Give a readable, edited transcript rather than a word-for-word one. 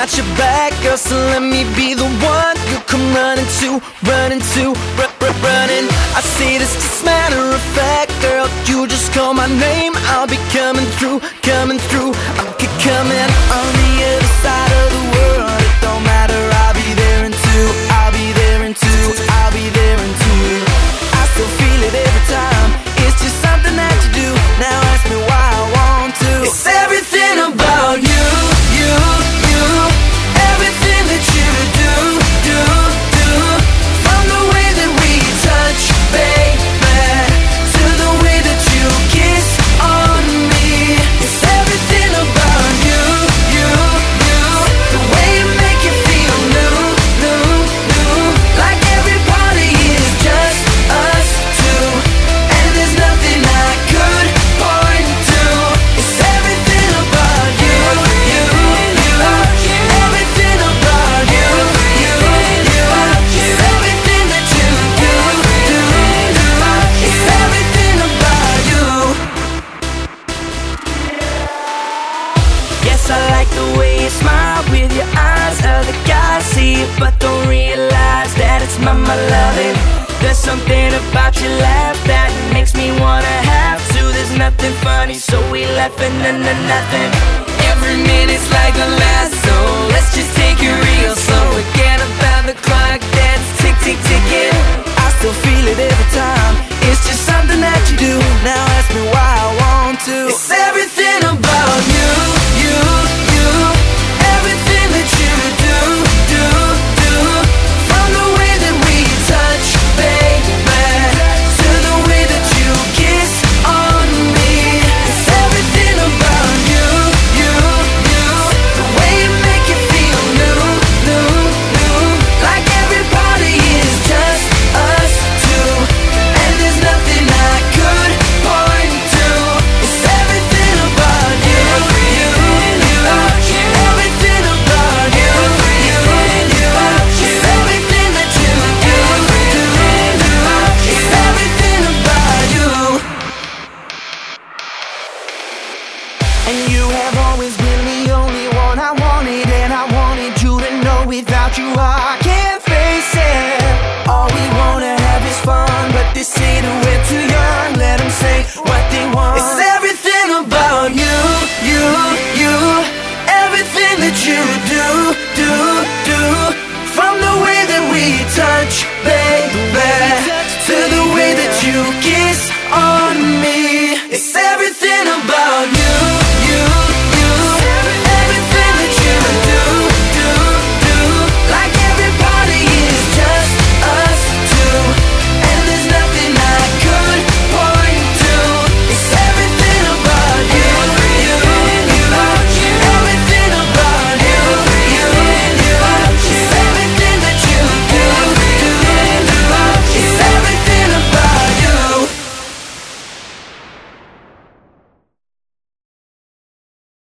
got your back, girl, so let me be the one you come running to, running. I say this just matter of fact, girl, you just call my name, I'll be coming through. I'll keep coming on the other side of the world. It don't matter, I'll be there in two. I'll be there in two. I still feel it every time. It's just something that you do. Now ask me why I want to. It's everything about you. Everything that you do. From the way that we touch, baby, to the way that you kiss on me. It's everything about you. The way you make it feel new. Like every party is just us two, and there's nothing I could point to. It's everything about you. Everything about you. It's everything that you do. It's everything about you. Yes, I like the way you smile with your eyes. Other guys see it but don't realize that it's my loving. There's something about your laugh that makes me wanna have to. There's nothing funny, so we laughing into nothing. Every minute's like the last, so let's just take it real slow. Forget about the clock that's ticking. I still feel it every time. It's just something that you do. Now ask me why I want to. It's everything about you. Everything that you do. From the way that we touch, baby, to the way that you kiss on me. It's everything about you. The way you make it feel new. Like every party is just us two, and there's nothing I could point to. It's everything about you. Everything about you. It's everything that you do. It's everything about you. And you have always been the only one I wanted, and I wanted you to know without you I can't face it. All we wanna have is fun, but this ain't a